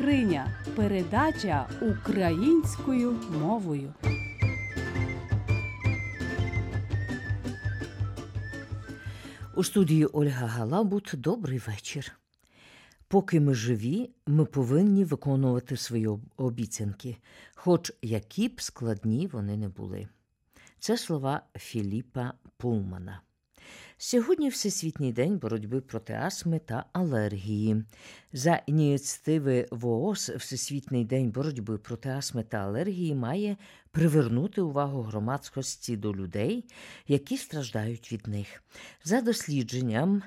скриня. Передача українською мовою. У студії Ольга Галабут. Добрий вечір. Поки ми живі, ми повинні виконувати свої обіцянки, хоч які б складні вони не були. Це слова Філіпа Пулмана. Сьогодні Всесвітній день боротьби проти астми та алергії. За ініціативи ВООЗ Всесвітній день боротьби проти астми та алергії має привернути увагу громадськості до людей, які страждають від них. За дослідженням,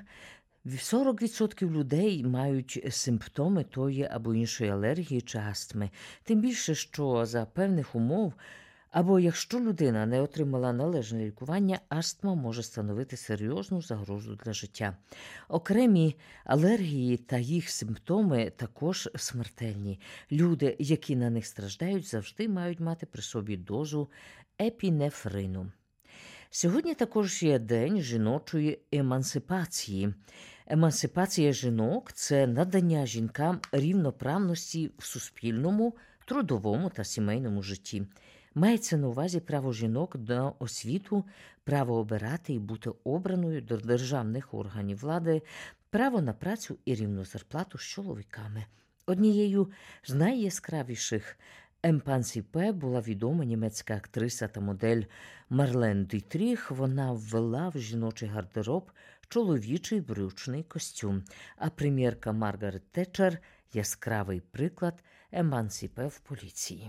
40% людей мають симптоми тої або іншої алергії чи астми. Тим більше, що за певних умов або якщо людина не отримала належне лікування, астма може становити серйозну загрозу для життя. Окремі алергії та їх симптоми також смертельні. Люди, які на них страждають, завжди мають мати при собі дозу епінефрину. Сьогодні також є День жіночої емансипації. Емансипація жінок – це надання жінкам рівноправності в суспільному, трудовому та сімейному житті. Мається на увазі право жінок на освіту, право обирати і бути обраною до державних органів влади, право на працю і рівну зарплату з чоловіками. Однією з найяскравіших емансипе була відома німецька актриса та модель Марлен Дітріх. Вона ввела в жіночий гардероб чоловічий брючний костюм, а прем'єрка Маргарет Тетчер – яскравий приклад емансипе в поліції.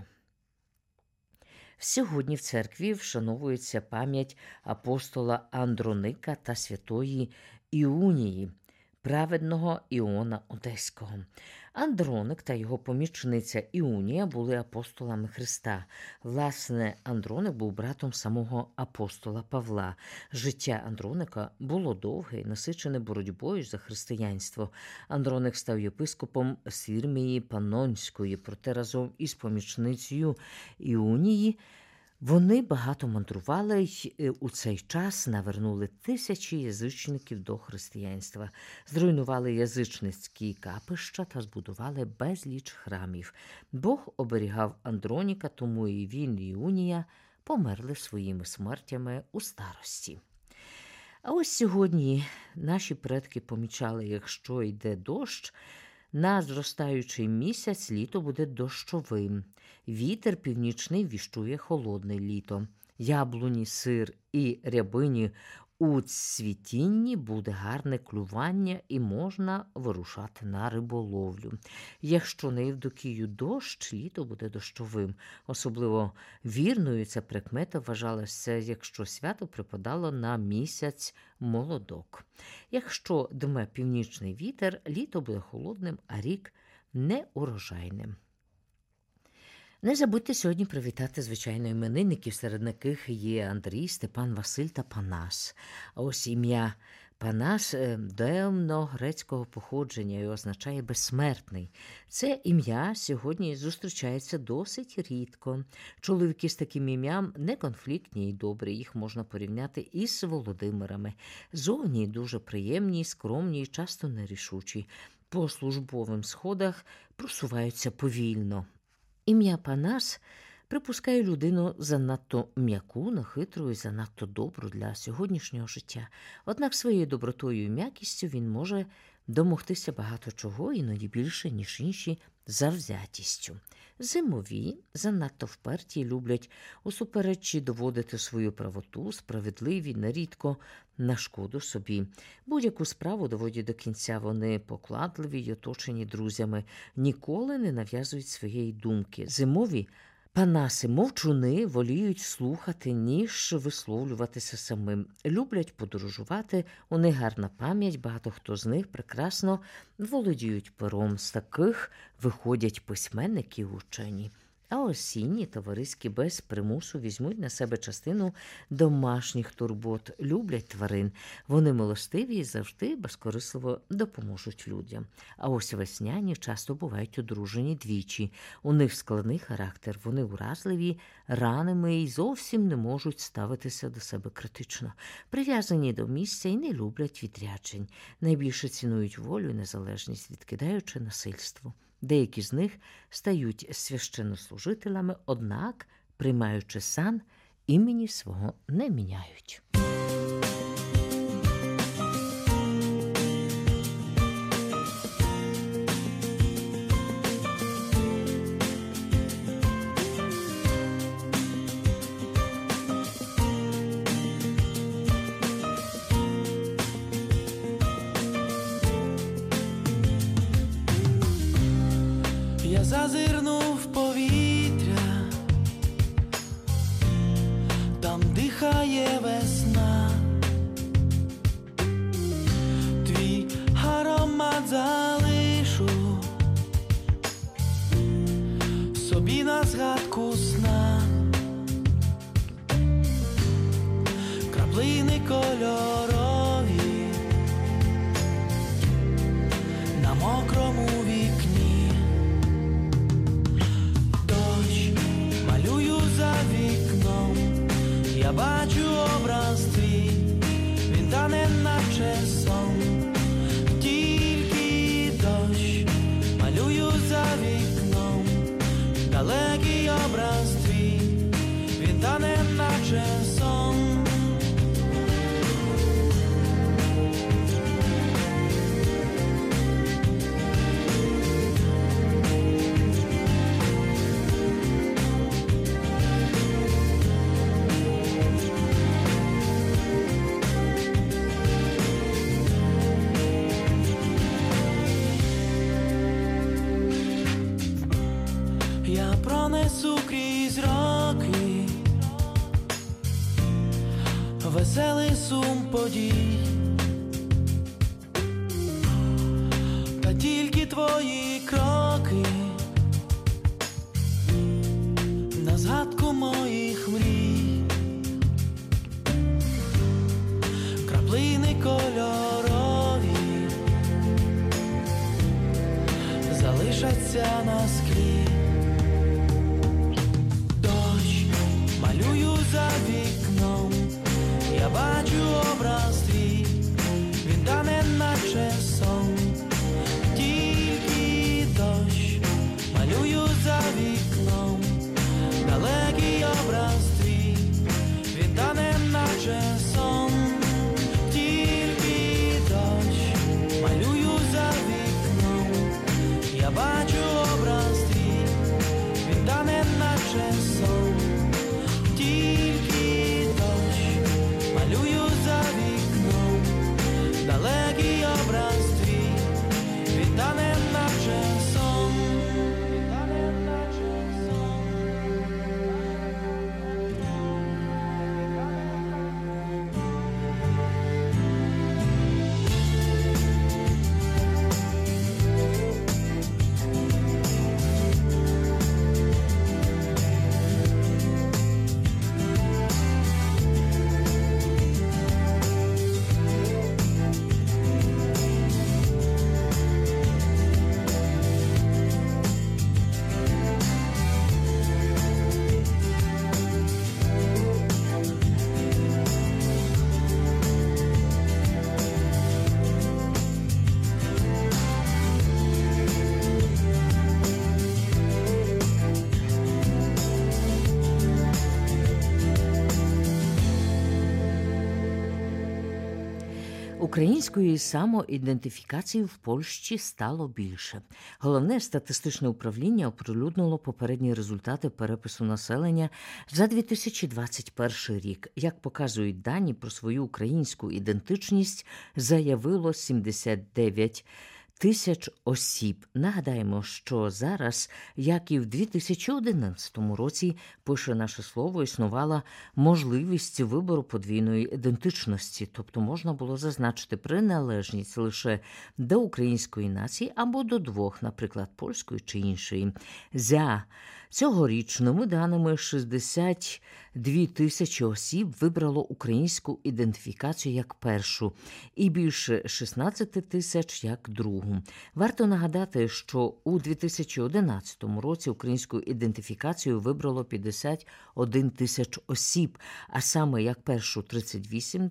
Сьогодні в церкві вшановується пам'ять апостола Андроника та святої Іунії, праведного Іона Одеського. Андроник та його помічниця Іунія були апостолами Христа. Власне, Андроник був братом самого апостола Павла. Життя Андроника було довге і насичене боротьбою за християнство. Андроник став єпископом Сирмії Панонської, проте разом із помічницею Іунії вони багато мандрували й у цей час навернули тисячі язичників до християнства, зруйнували язичницькі капища та збудували безліч храмів. Бог оберігав Андроніка, тому і він, і Іунія померли своїми смертями у старості. А ось сьогодні наші предки помічали, якщо йде дощ, на зростаючий місяць літо буде дощовим. Вітер північний віщує холодне літо. Яблуні, сир і рябині у цвітінні, буде гарне клювання і можна вирушати на риболовлю. Якщо на Євдокію дощ, літо буде дощовим. Особливо вірною ця прикмета вважалася, якщо свято припадало на місяць молодок. Якщо дме північний вітер, літо буде холодним, а рік неурожайним. Не забудьте сьогодні привітати, звичайно, іменинників, серед яких є Андрій, Степан, Василь та Панас. А ось ім'я Панас древньогрецького походження і означає «безсмертний». Це ім'я сьогодні зустрічається досить рідко. Чоловіки з таким ім'ям неконфліктні і добрі, їх можна порівняти із Володимирами. Зовні дуже приємні, скромні і часто нерішучі. По службовим сходах просуваються повільно. Ім'я Панас припускає людину занадто м'яку, нехитру і занадто добру для сьогоднішнього життя. Однак своєю добротою і м'якістю він може домогтися багато чого, іноді більше, ніж інші, завзятістю. Зимові, занадто вперті, люблять усуперечі доводити свою правоту, справедливі, нерідко на шкоду собі. Будь-яку справу доводять до кінця, вони покладливі й оточені друзями, ніколи не нав'язують своєї думки. Зимові Панаси, мовчуни, воліють слухати, ніж висловлюватися самим. Люблять подорожувати, у них гарна пам'ять, багато хто з них прекрасно володіють пером. З таких виходять письменники і учені. А осінні товариські без примусу візьмуть на себе частину домашніх турбот, люблять тварин. Вони милостиві і завжди безкорисливо допоможуть людям. А ось весняні часто бувають одружені двічі. У них складний характер, вони уразливі, раними і зовсім не можуть ставитися до себе критично. Прив'язані до місця і не люблять відряджень. Найбільше цінують волю і незалежність, відкидаючи насильство. Деякі з них стають священнослужителями, однак, приймаючи сан, імені свого не міняють. Я зазирнув в повітря, там дихає весна, твій аромат залишу собі на згадку сна, краплини кольорові на мокрому вікні. Малюю за вікном, я бачу образ твій, він тане наче сон, тільки дощ. Малюю за вікном, далекий образ твій, він тане наче сон. Я пронесу крізь роки веселий сум подій, та тільки твої кроки на згадку моїх мрій, краплини кольорові залишаться на склі. Малюю за вікном, я бачу образ твій, він тане наче сон, тільки дощ. Малюю за вікном, далекий образ твій, він тане наче сон, тільки дощ. Малюю за вікном, я бачу образ твій, він тане наче сон. Тільки дощ, малюю за вікном, далекий образ твій, він тане наче сон, він тане наче сон. Української самоідентифікації в Польщі стало більше. Головне статистичне управління оприлюднило попередні результати перепису населення за 2021 рік. Як показують дані, про свою українську ідентичність заявило 79 тисяч осіб. Нагадаємо, що зараз, як і в 2011 році, пише наше слово, існувала можливість вибору подвійної ідентичності, тобто можна було зазначити приналежність лише до української нації або до двох, наприклад, польської чи іншої. За цьогорічними даними 62 тисячі осіб вибрало українську ідентифікацію як першу і більше 16 тисяч як другу. Варто нагадати, що у 2011 році українську ідентифікацію вибрало 51 тисяч осіб, а саме як першу 38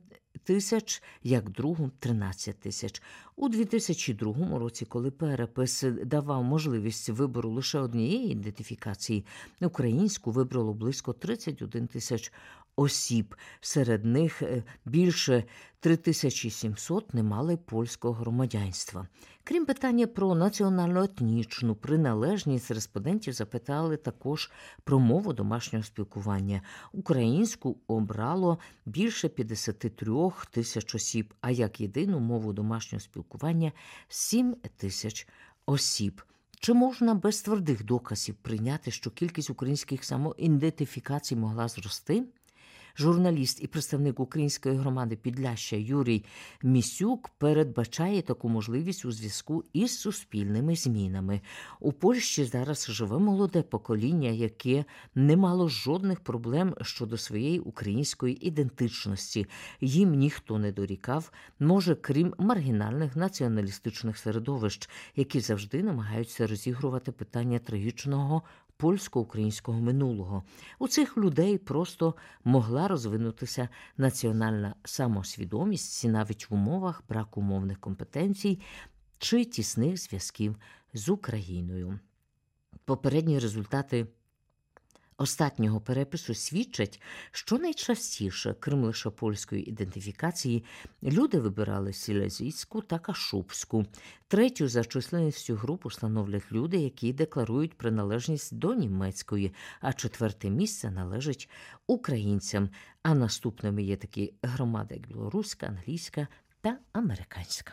тисяч, як другу – 13 тисяч. У 2002 році, коли перепис давав можливість вибору лише однієї ідентифікації, українську вибрало близько 31 тисяч осіб. Серед них більше 3700 не мали польського громадянства. Крім питання про національно-етнічну приналежність, респондентів запитали також про мову домашнього спілкування. Українську обрало більше 53 тисяч осіб, а як єдину мову домашнього спілкування – 7 тисяч осіб. Чи можна без твердих доказів прийняти, що кількість українських самоідентифікацій могла зрости? Журналіст і представник української громади Підляшшя Юрій Місюк передбачає таку можливість у зв'язку із суспільними змінами. У Польщі зараз живе молоде покоління, яке не мало жодних проблем щодо своєї української ідентичності. Їм ніхто не дорікав, може, крім маргінальних націоналістичних середовищ, які завжди намагаються розігрувати питання трагічного польсько-українського минулого. У цих людей просто могла розвинутися національна самосвідомість навіть в умовах браку мовних компетенцій чи тісних зв'язків з Україною. Попередні результати останнього перепису свідчать, що найчастіше, крім лише польської ідентифікації, люди вибирали сілезійську та кашубську. Третю за численністю групу становлять люди, які декларують приналежність до німецької, а четверте місце належить українцям. А наступними є такі громади, як білоруська, англійська та американська.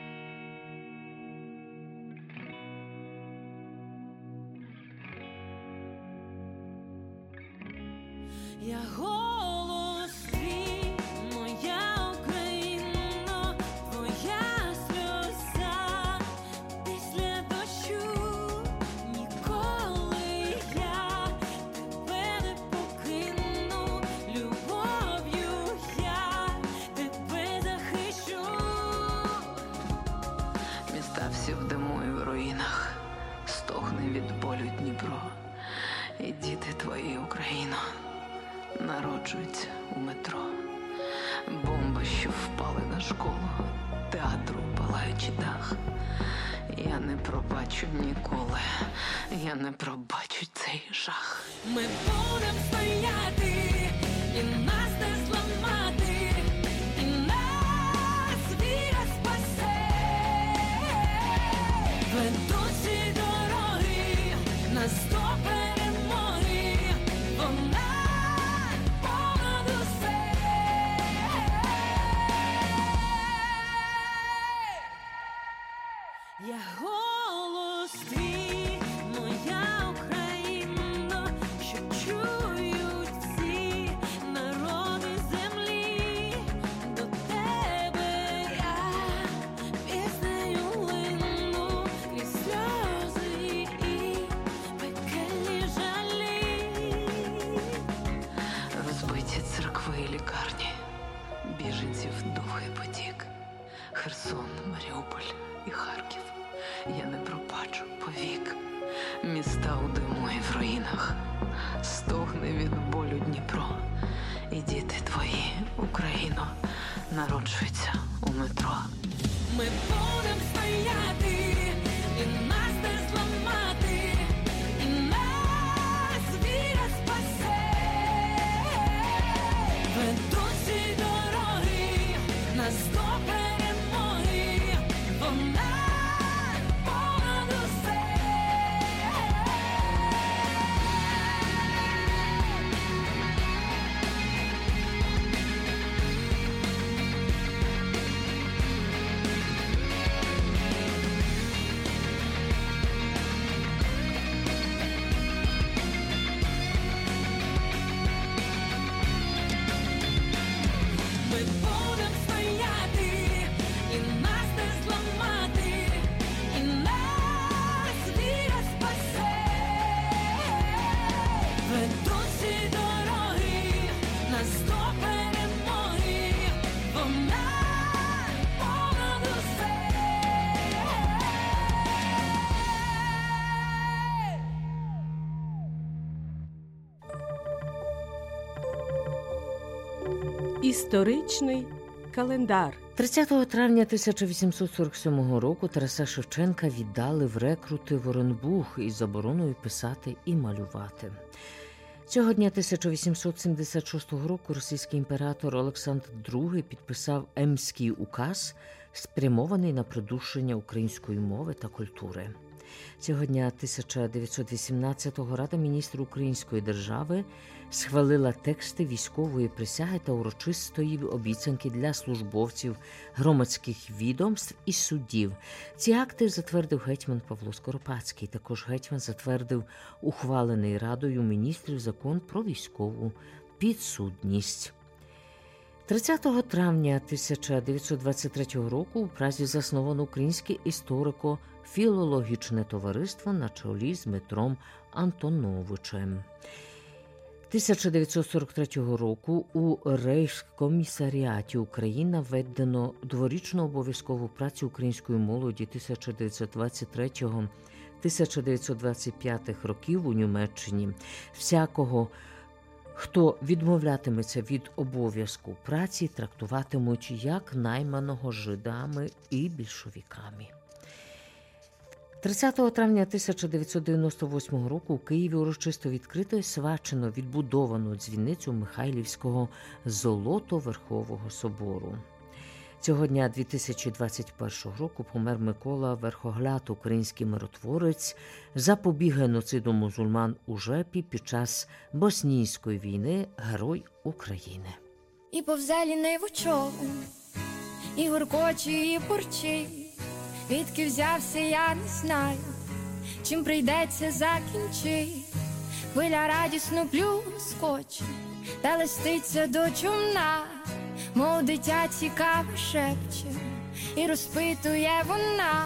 Я голос твій, моя Україно, твоя сльоза після дощу. Ніколи я тебе не покину, любов'ю я тебе захищу. Міста всі в диму і в руїнах, стогне від болю Дніпро. І діти твої, Україно, народжуються у метро. Бомби, що впали на школу, театру палаючий дах. Я не пробачу ніколи, я не пробачу цей жах. Ми будем стояти, і нас не зламати, і нас віра спасе. Ведуть ці дороги нас до перемоги, вона понад усе. Я голос твій, моя Україно, що чують всі народи землі. До тебе я піснею лину крізь сльози і пекельні жалі. Розбиті церкви і лікарні, біженців довгий потік. Херсон, Маріуполь і Харків. Я не пробачу повік. Міста у диму і в руїнах, стогне від болю Дніпро. І діти твої, Україно, народжуються у метро. Ми будем стояти, і нас не зламати, і нас віра спасе. Ведуть ці дороги нас до перемоги, вона понад усе. Ми будем стояти, і нас не зламати, і нас віра спасе. Ведуть ці дороги нас до перемоги, вона понад усе. Історичний Календар. 30 травня 1847 року Тараса Шевченка віддали в рекрути в Оренбург із забороною писати і малювати. Цього дня 1876 року російський імператор Олександр II підписав Емський указ, спрямований на придушення української мови та культури. Цього дня 1918-го Рада міністрів Української держави схвалила тексти військової присяги та урочистої обіцянки для службовців громадських відомств і суддів. Ці акти затвердив гетьман Павло Скоропадський. Також гетьман затвердив ухвалений Радою міністрів закон про військову підсудність. 30 травня 1923 року у Празі засновано Українське історико-філологічне товариство на чолі з Дмитром Антоновичем. 1943 року у Рейхскомісаріаті України введено дворічну обов'язкову працю української молоді 1923-1925 років у Німеччині. Всякого, хто відмовлятиметься від обов'язку праці, трактуватимуть як найманого жидами і більшовиками. 30 травня 1998 року у Києві урочисто відкрито і свячено відбудовану дзвіницю Михайлівського Золото-Верхового собору. Цього дня 2021 року помер Микола Верхогляд, український миротворець, запобіг геноциду мусульман у Жепі під час Боснійської війни, Герой України. І повзе лінивий човен, і гуркоче, і бурчить. Відки взявся, я не знаю, чим прийдеться закінчить. Хвиля радісно плюскоче, та листиться до човна, мов дитя цікаво шепче, і розпитує вона.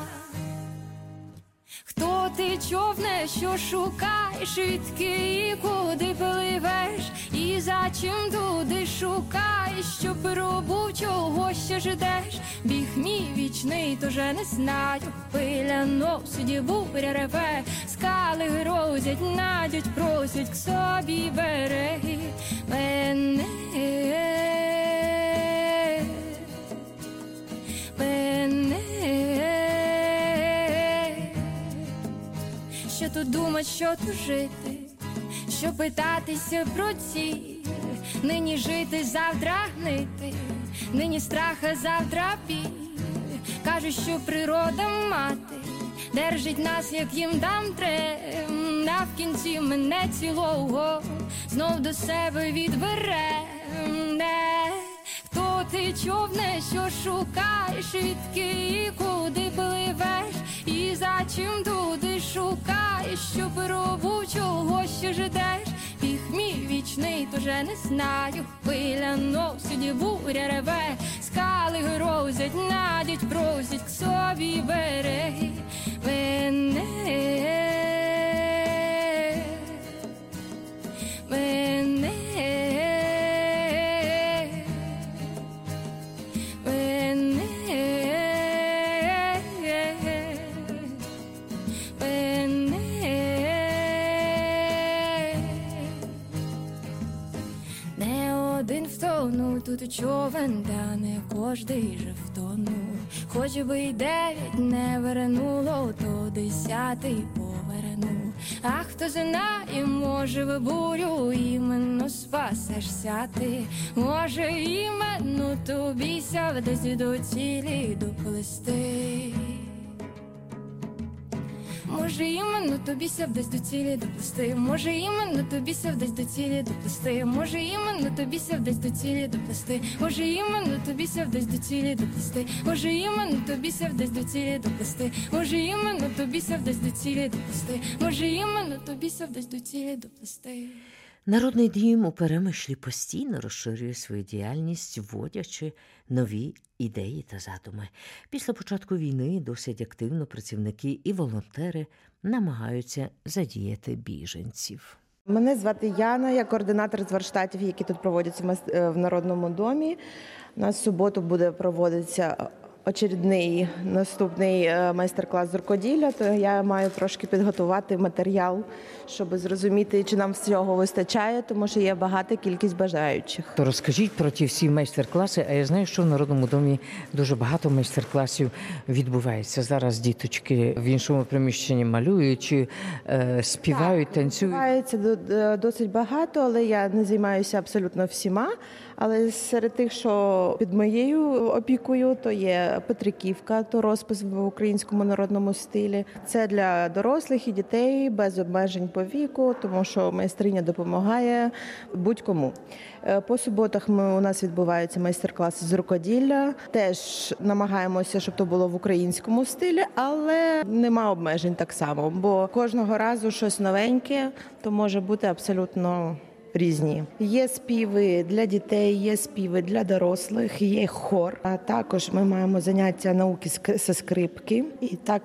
Хто ти, човне, що шукаєш, відки і куди пливеш, і за чим туди шукаєш, що пробув, чого ще ждеш? Біг мій вічний, то же не знаю, хвиля носить, буря реве, скали грозять, надять, просять к собі береги мене. Що тут думать, що тут жити, що питатися про ціль, нині жити, завтра гнити, нині страха, завтра біль. Кажуть, що природа мати держить нас, як їм дам трем, а в кінці мене цілого знов до себе відбере. Хто ти, човне, що шукаєш, відки і куди пливеш, і за чим туди шукаєш, що пробув, чого ще ждеш? Біг мій вічний, то же не знаю, хвиля носить, буря реве, скали грозять, надять, просять к собі береги мене. Тут човен, та не кожний же втонув. Хоч би й 9 не вернуло, то 10-й повернув. А хто знає, може в бурю іменно спасешся ти. Може іменно тобіся десь до цілі доплисти. Може іменно тобіся десь до цілі доплисти. Може іменно тобіся десь до цілі доплисти. Може іменно тобіся десь до цілі доплисти. Може іменно тобіся десь до цілі доплисти. Може іменно тобіся десь до цілі доплисти. Може іменно тобіся десь до цілі доплисти. Може іменно тобіся десь до цілі доплисти. Народний дім у Перемишлі постійно розширює свою діяльність, вводячи нові ідеї та задуми. Після початку війни досить активно працівники і волонтери намагаються задіяти біженців. Мене звати Яна, я координатор з варштатів, які тут проводяться в Народному домі. У нас в суботу буде проводитися очередний наступний майстер-клас з рукоділля, то я маю трошки підготувати матеріал, щоб зрозуміти, чи нам всього вистачає, тому що є багата кількість бажаючих. То розкажіть про ті всі майстер-класи, а я знаю, що в Народному домі дуже багато майстер-класів відбувається. Зараз діточки в іншому приміщенні малюють, чи співають, танцюють. Відбувається досить багато, але я не займаюся абсолютно всіма. Але серед тих, що під моєю опікою, то є Петриківка, то розпис в українському народному стилі. Це для дорослих і дітей без обмежень по віку, тому що майстриня допомагає будь-кому. По суботах у нас відбуваються майстер-класи з рукоділля. Теж намагаємося, щоб то було в українському стилі, але нема обмежень так само, бо кожного разу щось новеньке, то може бути абсолютно різні. Є співи для дітей, є співи для дорослих, є хор. А також ми маємо заняття науки зі скрипки. І так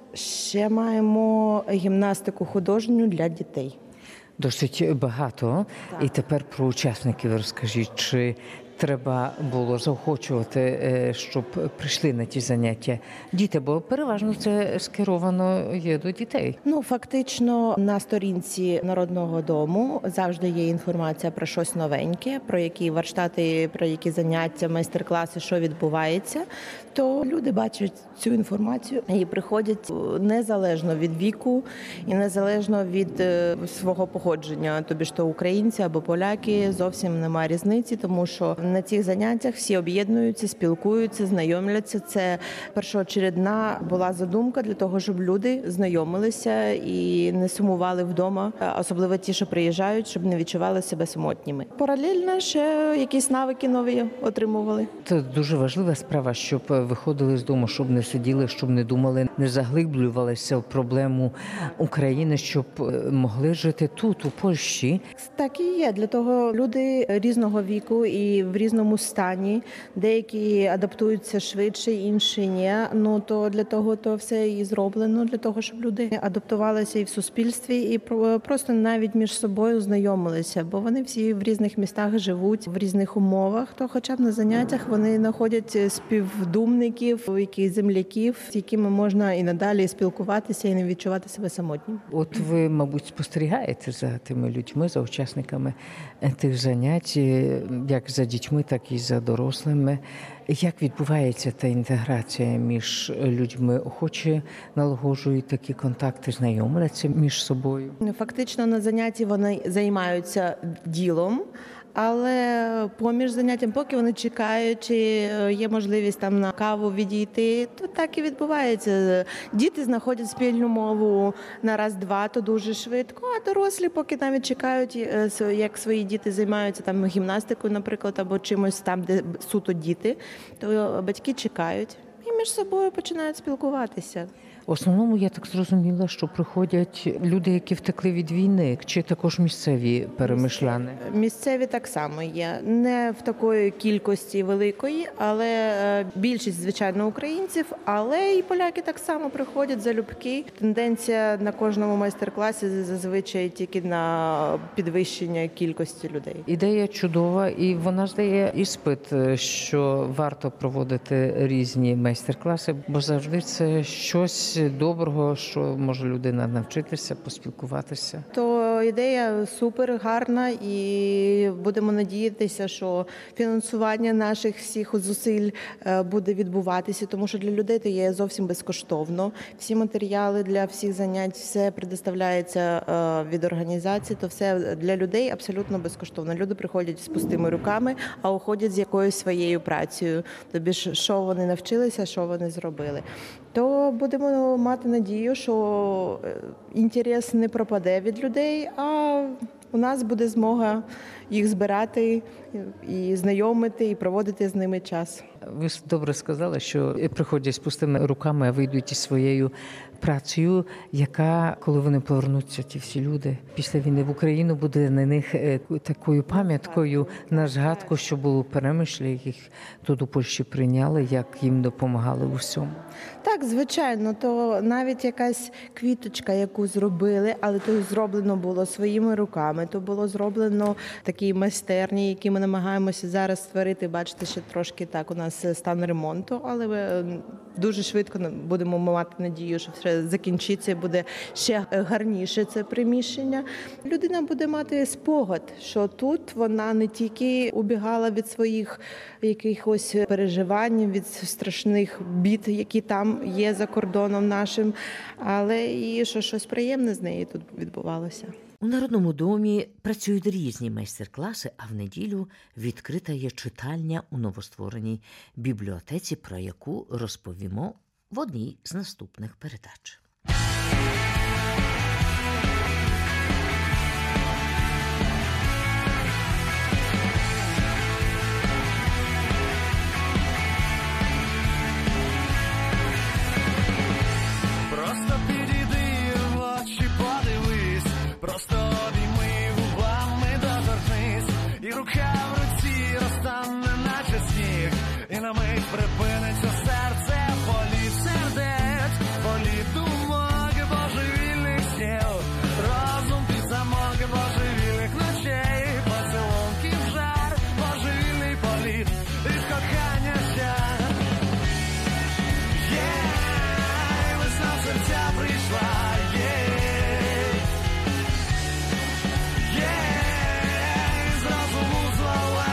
ще маємо гімнастику художню для дітей. Досить багато. Так. І тепер про учасників розкажіть, чи треба було заохочувати, щоб прийшли на ті заняття діти, бо переважно це скеровано є до дітей. Фактично на сторінці Народного дому завжди є інформація про щось новеньке, про які варштати, про які заняття, майстер-класи, що відбувається. То люди бачать цю інформацію і приходять незалежно від віку і незалежно від свого походження. Тобі ж то українці або поляки, зовсім немає різниці, тому що на цих заняттях всі об'єднуються, спілкуються, знайомляться. Це першоочередна була задумка для того, щоб люди знайомилися і не сумували вдома, особливо ті, що приїжджають, щоб не відчували себе самотніми. Паралельно ще якісь навики нові отримували. Це дуже важлива справа, щоб виходили з дому, щоб не сиділи, щоб не думали, не заглиблювалися в проблему України, щоб могли жити тут, у Польщі. Так і є. Для того люди різного віку і в різному стані. Деякі адаптуються швидше, інші ні. Ну то для того то все і зроблено, для того, щоб люди адаптувалися і в суспільстві, і просто навіть між собою знайомилися, бо вони всі в різних містах живуть, в різних умовах. То хоча б на заняттях вони знаходять співдумників, яких земляків, з якими можна і надалі спілкуватися і не відчувати себе самотнім. От ви, мабуть, спостерігаєте за тими людьми, за учасниками тих занять, як за дітьми, так і за дорослими. Як відбувається та інтеграція між людьми? Охоче налагоджують такі контакти, знайомляться між собою? Фактично на занятті вони займаються ділом, але поміж заняттям, поки вони чекають, чи є можливість там на каву відійти, то так і відбувається. Діти знаходять спільну мову на раз-два, то дуже швидко, а дорослі поки навіть чекають, як свої діти займаються там гімнастикою, наприклад, або чимось там, де суто діти, то батьки чекають і між собою починають спілкуватися. В основному, я так зрозуміла, що приходять люди, які втекли від війни, чи також місцеві перемишляни? Місцеві так само є. Не в такої кількості великої, але більшість, звичайно, українців, але і поляки так само приходять залюбки. Тенденція на кожному майстер-класі зазвичай тільки на підвищення кількості людей. Ідея чудова, і вона ж дає іспит, що варто проводити різні майстер-класи, бо завжди це щось доброго, що може людина навчитися, поспілкуватися. То ідея супер гарна, і будемо надіятися, що фінансування наших всіх зусиль буде відбуватися, тому що для людей це є зовсім безкоштовно. Всі матеріали для всіх занять, все предоставляється від організації, то все для людей абсолютно безкоштовно. Люди приходять з пустими руками, а уходять з якоюсь своєю працею. Тобі що вони навчилися, що вони зробили. То будемо мати надію, що інтерес не пропаде від людей, а у нас буде змога їх збирати і знайомити, і проводити з ними час. Ви добре сказали, що приходять з пустими руками, а вийдуть із своєю працею, яка, коли вони повернуться, ті всі люди, після війни в Україну, буде на них такою пам'яткою, на згадку, що було в Перемишлі, їх тут у Польщі прийняли, як їм допомагали у всьому. Так, звичайно, то навіть якась квіточка, яку зробили, але то зроблено було своїми руками, то було зроблено такі майстерні, якими намагаємося зараз створити, бачите, ще трошки так у нас стан ремонту, але ми дуже швидко будемо мати надію, що все закінчиться і буде ще гарніше це приміщення. Людина буде мати спогад, що тут вона не тільки убігала від своїх якихось переживань, від страшних бід, які там є за кордоном нашим, але і що щось приємне з нею тут відбувалося. У Народному домі працюють різні майстер-класи, а в неділю відкрита є читальня у новоствореній бібліотеці, про яку розповімо в одній з наступних передач. Просто підійди в очі, подивись, просто обійми губами, доторкнись, і рука в руці розтане, наче сніг, і на мить припиниться серце, політ сердець, політ думок, божевільних снів, розум під замок, божевільних ночей, поцілунків жар, божевільний політ, від кохання щар. Весна в серця прийшла, з розуму звала.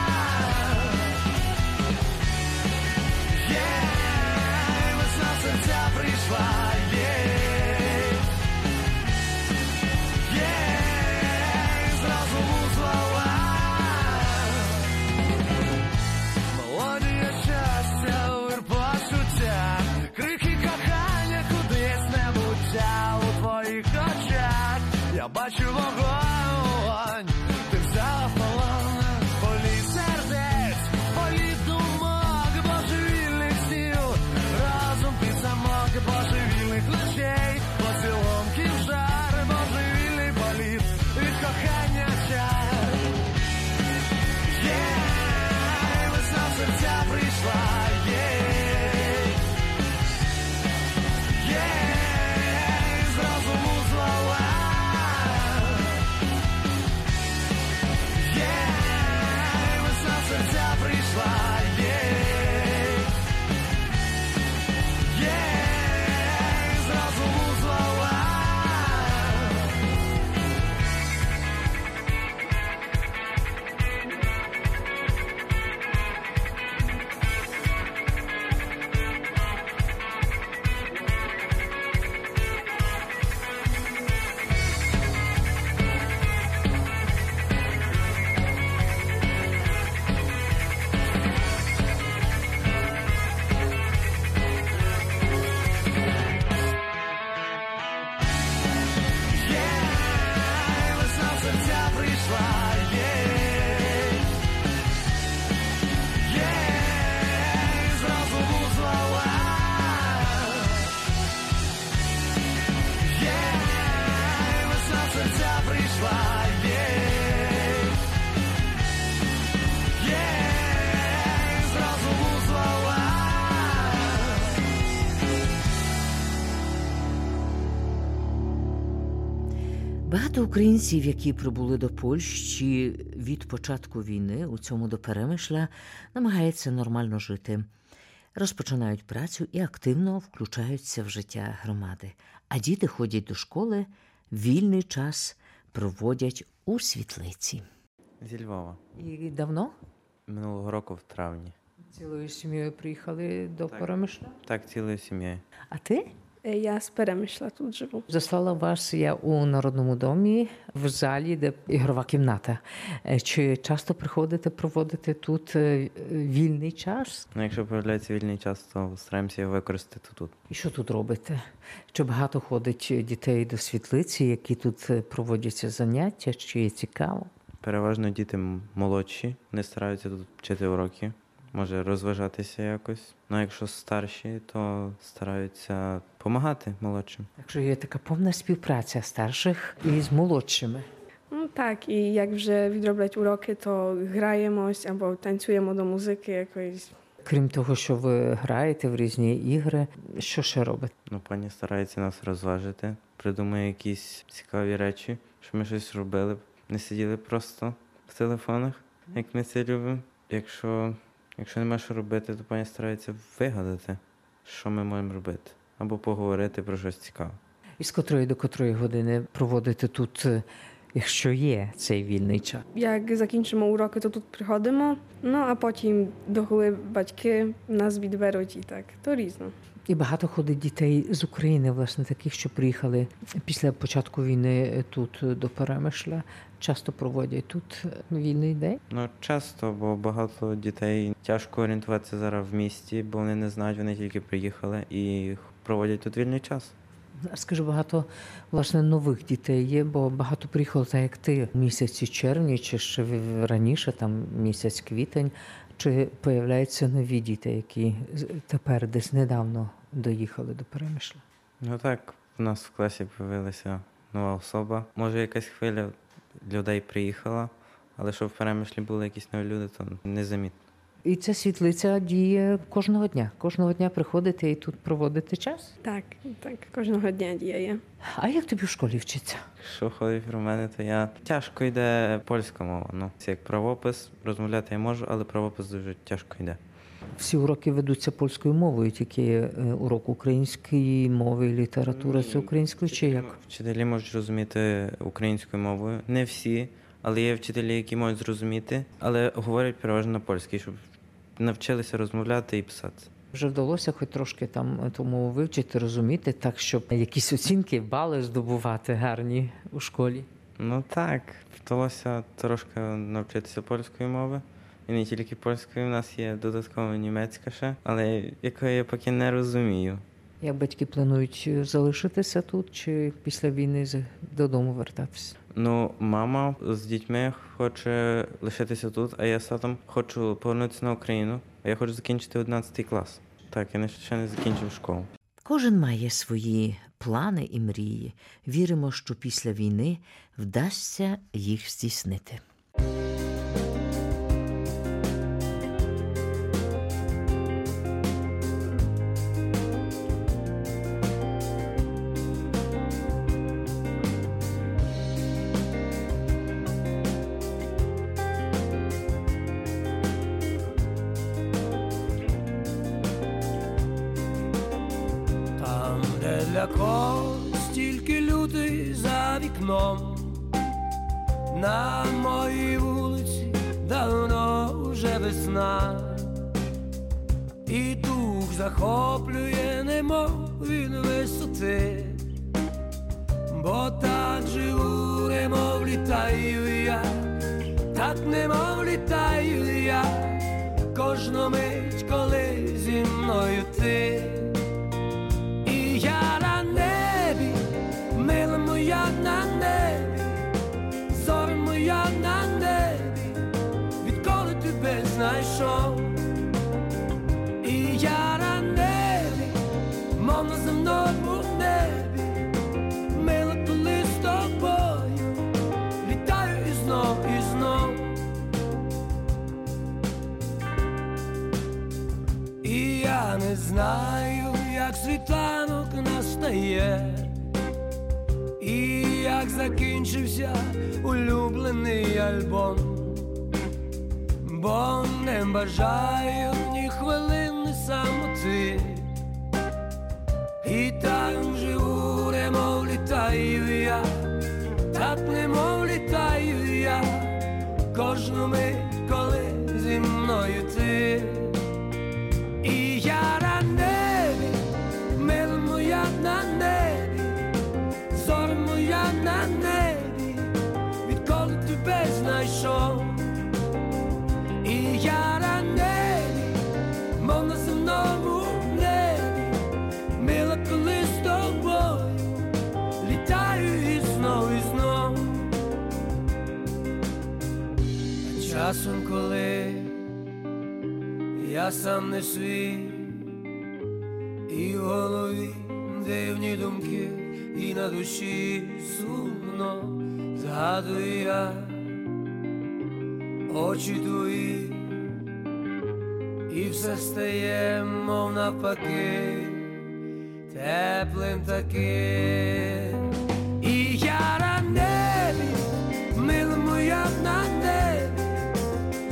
Весна в серця прийшла, з розуму звала. Мелодія щастя, вир почуття, крики кохання, кудись небуття у твоїх очах. Я бачу вогонь, ти взяла в полон, політ сердець, політ думок, божевільних снів, разом під замок, божевільних ночей, поцілунків жар, божевільний політ, від кохання чар. Весна в серця прийшла, з розуму звала. Весна в серця прийшла, з розуму звала. Весна в серця прийшла, з розуму звала. Весна в серця прийшла, з розуму звала. Багато українців, які прибули до Польщі від початку війни у цьому до Перемишля, намагаються нормально жити, розпочинають працю і активно включаються в життя громади. А діти ходять до школи, вільний час проводять у світлиці. Зі Львова. І давно? Минулого року в травні. Цілою сім'єю приїхали до Перемишля? Так, цілою сім'єю. А ти? Я з Перемишля тут живу. Застала вас я у Народному домі, в залі, де ігрова кімната. Чи часто приходите проводити тут вільний час? Ну, якщо появляється вільний час, то стараємося його використати тут. І що тут робите? Чи багато ходить дітей до світлиці, які тут проводяться заняття, чи є цікаво? Переважно діти молодші, не стараються тут вчити уроки, може розважатися якось. Ну, а якщо старші, то стараються допомагати молодшим. Так що є така повна співпраця старших із молодшими. Ну так, і як вже відроблять уроки, то граємось або танцюємо до музики якоїсь. Крім того, що ви граєте в різні ігри, що ще робите? Ну, пані старається нас розважити, придумує якісь цікаві речі, щоб ми щось робили, не сиділи просто в телефонах. як ми це любимо. Якщо нема що робити, то пані старається вигадати, що ми можемо робити. Або поговорити про щось цікаве. І з котрої до котрої години проводити тут, якщо є цей вільний час? Як закінчимо уроки, то тут приходимо, ну а потім, коли батьки нас відберуть і так, то різно. І багато ходить дітей з України, власне, таких, що приїхали після початку війни тут до Перемишля. Часто проводять тут вільний день? Ну, часто, бо багато дітей тяжко орієнтуватися зараз в місті, бо вони не знають, вони тільки приїхали і проводять тут вільний час. Скажи, багато, власне, нових дітей є, бо багато приїхало, так як ти, в місяці червні, чи ще раніше, там місяць квітень. Чи появляються нові діти, які тепер десь недавно доїхали до Перемишля? Ну так, в нас в класі з'явилася нова особа. Може, якась хвиля людей приїхала, але щоб в Перемишлі були якісь нові люди, то незамітно. І ця світлиця діє кожного дня? Кожного дня приходите і тут проводите час? Так, кожного дня діє. А як тобі в школі вчиться? Що ходить про мене, то тяжко йде польська мова. Ну, це як правопис, розмовляти я можу, але правопис дуже тяжко йде. Всі уроки ведуться польською мовою, тільки урок української мови і літератури – це українською чи як? Вчителі можуть розуміти українською мовою. Не всі, але є вчителі, які можуть зрозуміти, але говорять переважно на польській, щоб навчилися розмовляти і писати. Вже вдалося хоч трошки там ту мову вивчити, розуміти, так, щоб якісь оцінки, бали здобувати гарні у школі? Ну так, вдалося трошки навчитися польської мови. І не тільки польської, у нас є додатково німецька ще, але якої я поки не розумію. Як батьки планують залишитися тут чи після війни додому вертатися? Ну, мама з дітьми хоче лишитися тут, а я з татом хочу повернутися на Україну, а я хочу закінчити 11 клас. Так, я ще не закінчив школу. Кожен має свої плани і мрії. Віримо, що після війни вдасться їх здійснити. Для когось тільки лютий за вікном, на моїй вулиці давно вже весна, і дух захоплює, немов від висоти, бо так живу, немов літаю я, так немов літаю я, кожну мить, коли зі мною ти. Я на небі, мила моя на небі, зоря моя на небі, відколи тебе знайшов. І я на небі, мов на земному небі, мила, коли з тобою літаю і знов, і знов. І я не знаю, як світанок настає, і як закінчився улюблений альбом, бо не бажаю ні хвилини самоти, і так живу, немов літаю я, так немов літаю я, кожну мить, коли зі мною ти. І я на небі, мила моя на небі, зоря моя на небі, відколи тебе знайшов. І я на небі, мов на земному небі, мила, коли з тобою літаю і знов, і знов. А часом, коли я сам не свій, і в голові дивні думки, і на душі сумно, згадую я очі твої, і все стає, мов навпаки, теплим таким. І я на небі, мила моя на небі,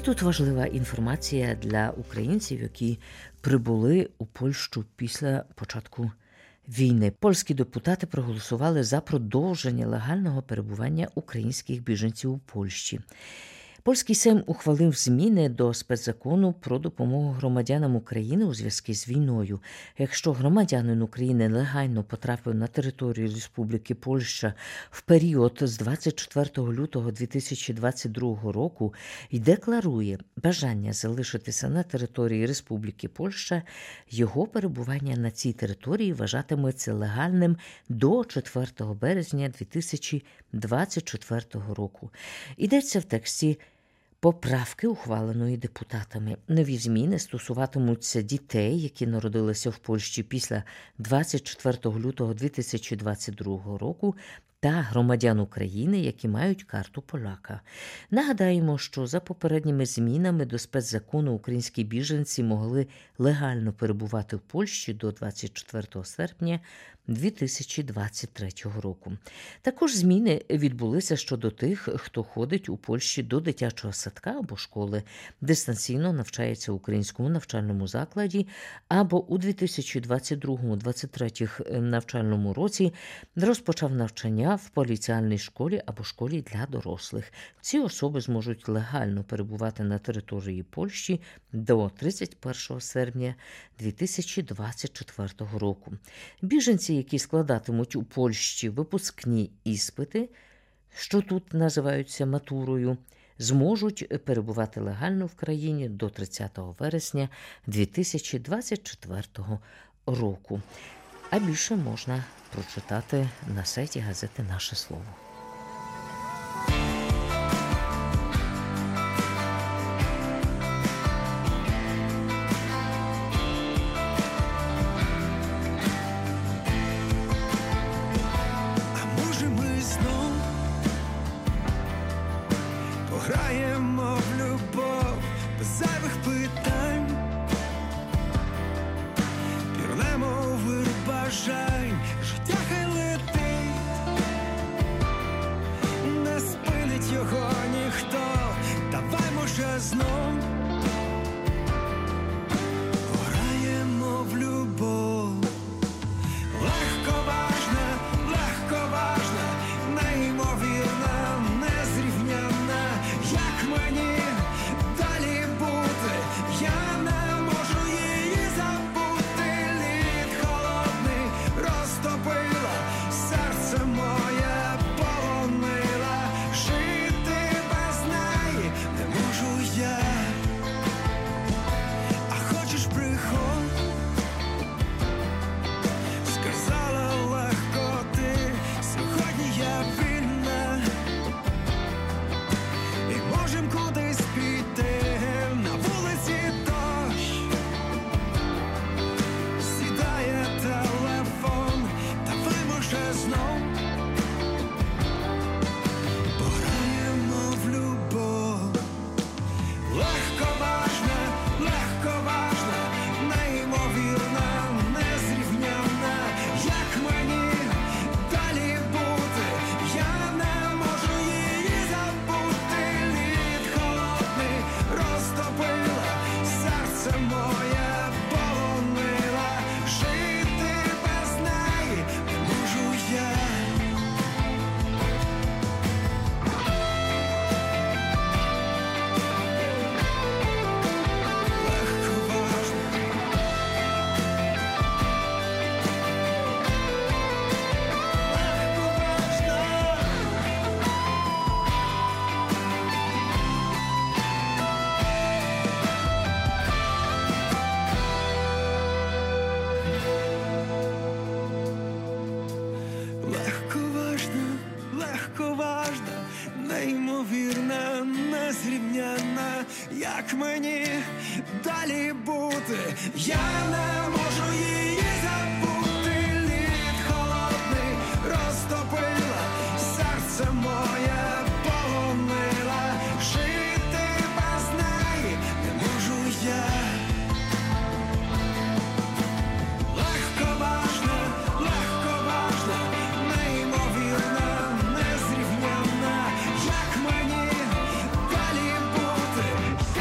тут важлива інформація для українців, які прибули у Польщу після початку війни. Польські депутати проголосували за продовження легального перебування українських біженців у Польщі. Польський Сейм ухвалив зміни до спецзакону про допомогу громадянам України у зв'язку з війною. Якщо громадянин України легально потрапив на територію Республіки Польща в період з 24 лютого 2022 року і декларує бажання залишитися на території Республіки Польща, його перебування на цій території вважатиметься легальним до 4 березня 2024 року. Йдеться в тексті поправки, ухваленої депутатами. Нові зміни стосуватимуться дітей, які народилися в Польщі після 24 лютого 2022 року, та громадян України, які мають карту поляка. Нагадаємо, що за попередніми змінами до спецзакону українські біженці могли легально перебувати в Польщі до 24 серпня 2023 року. Також зміни відбулися щодо тих, хто ходить у Польщі до дитячого садка або школи, дистанційно навчається в українському навчальному закладі або у 2022-2023 навчальному році розпочав навчання в поліціальній школі або школі для дорослих. Ці особи зможуть легально перебувати на території Польщі до 31 серпня 2024 року. Біженці, які складатимуть у Польщі випускні іспити, що тут називаються матурою, зможуть перебувати легально в країні до 30 вересня 2024 року. А більше можна прочитати на сайті газети «Наше слово». Граємо в любов без зайвих питань, пірнемо у вир бажань, життя хай летить, не спинить його ніхто, давай, може, знов граємо в любов. Легковажна, легковажна, неймовірна, незрівняна. Як мені далі бути, я не можу її забути. Лід холодний розтопила, серце моє полонила. Жити без неї не можу я. А хочеш, приходь, сказала легко ти, сьогодні я вільна. І можем кудись піти, на вулиці дощ, сідає телефон, давай, може, знов пограємо в любов. Легковажна, легковажна, неймовірна, незрівняна. Як мені далі бути, я не можу її забути. Лід холодний розтопила, серце моє полонила. Жити без неї не можу я. Легковажна, легковажна, неймовірна, незрівняна. Як мені далі бути, я не можу її забути. Лід холодний розтопила, серце моє полонила. Жити без неї не можу я. Легковажна, легковажна, неймовірна, незрівняна. Як мені далі бути,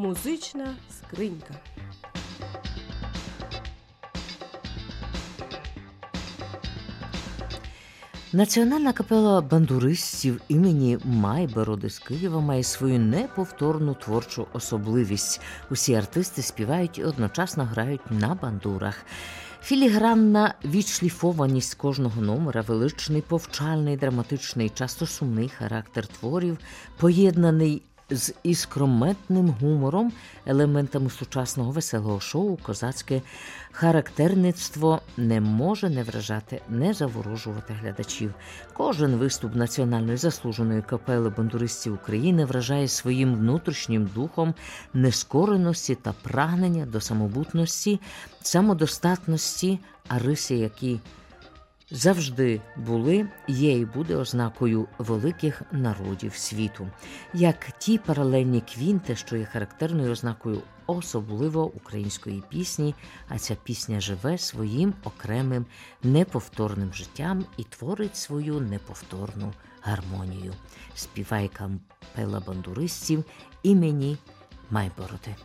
Музична скринька. Національна капела бандуристів імені Майбороди з Києва має свою неповторну творчу особливість. Усі артисти співають і одночасно грають на бандурах. Філігранна відшліфованість кожного номера, величний, повчальний, драматичний, часто сумний характер творів, поєднаний з іскрометним гумором, елементами сучасного веселого шоу, козацьке характерництво не може не вражати, не заворожувати глядачів. Кожен виступ Національної заслуженої капели бандуристів України вражає своїм внутрішнім духом нескореності та прагнення до самобутності, самодостатності, а риси, які завжди були, є і буде ознакою великих народів світу. Як ті паралельні квінти, що є характерною ознакою особливо української пісні, а ця пісня живе своїм окремим неповторним життям і творить свою неповторну гармонію. Співає капела бандуристів імені Майбороди.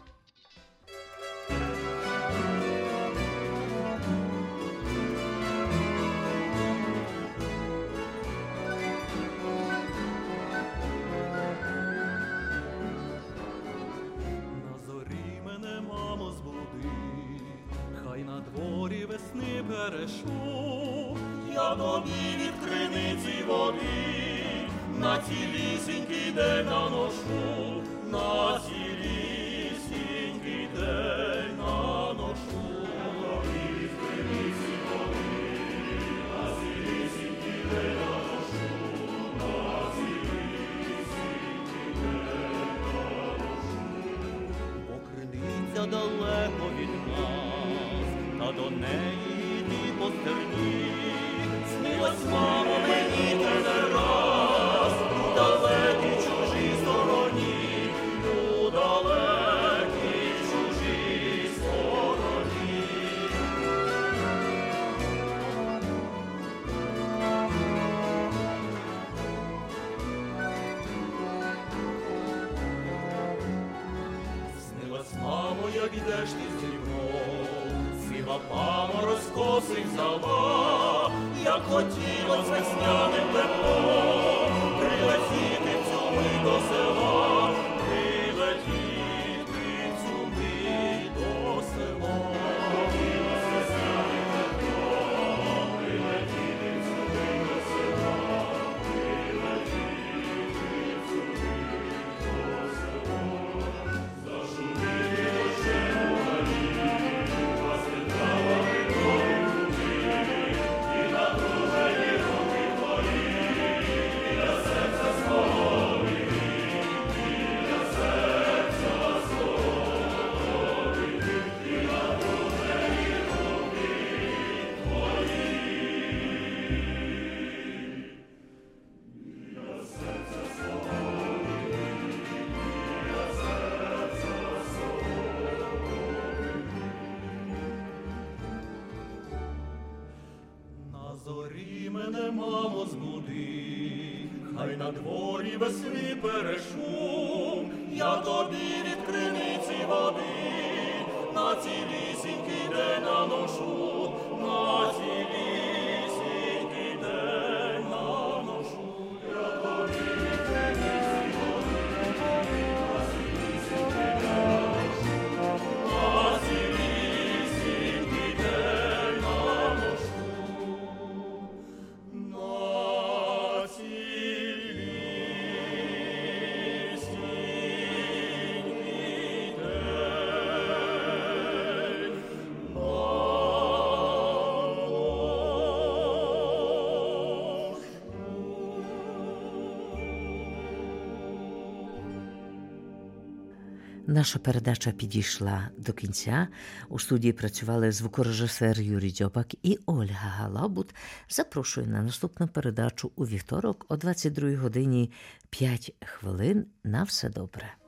Я тобі від криниці води на цілісінький день наношу, на цілісінький день наношу. Тобі від криниці води на цілісінький день наношу, на цілісінький день наношу. Бо криниця далеко від нас, та до неї постерні, снилась, мамо, мені не раз, у далекій чужій стороні, у далекій чужій стороні. Снилась, мамо, як ідеш ти зі мною, сіла паморозь коси взяла, як хотілось весняним теплом прилетіти в цю мить до села, прилетіти в цю мить до села. Хотілось весняним теплом прилетіти в цю мить до села, прилетіти в цю мить до села. Зашуміли дощем у галі, зорі мене, мамо, збуди, хай на дворі весни перешум, я тобі від криниці води на цілісінький день наношу, на цілісінький день наношу. Я тобі від криниці води на цілісінький день наношу, на цілісінький день наношу. Наша передача підійшла до кінця. У студії працювали звукорежисер Юрій Дзьобак і Ольга Галабут. Запрошую на наступну передачу у вівторок о 22 годині 5 хвилин. На все добре.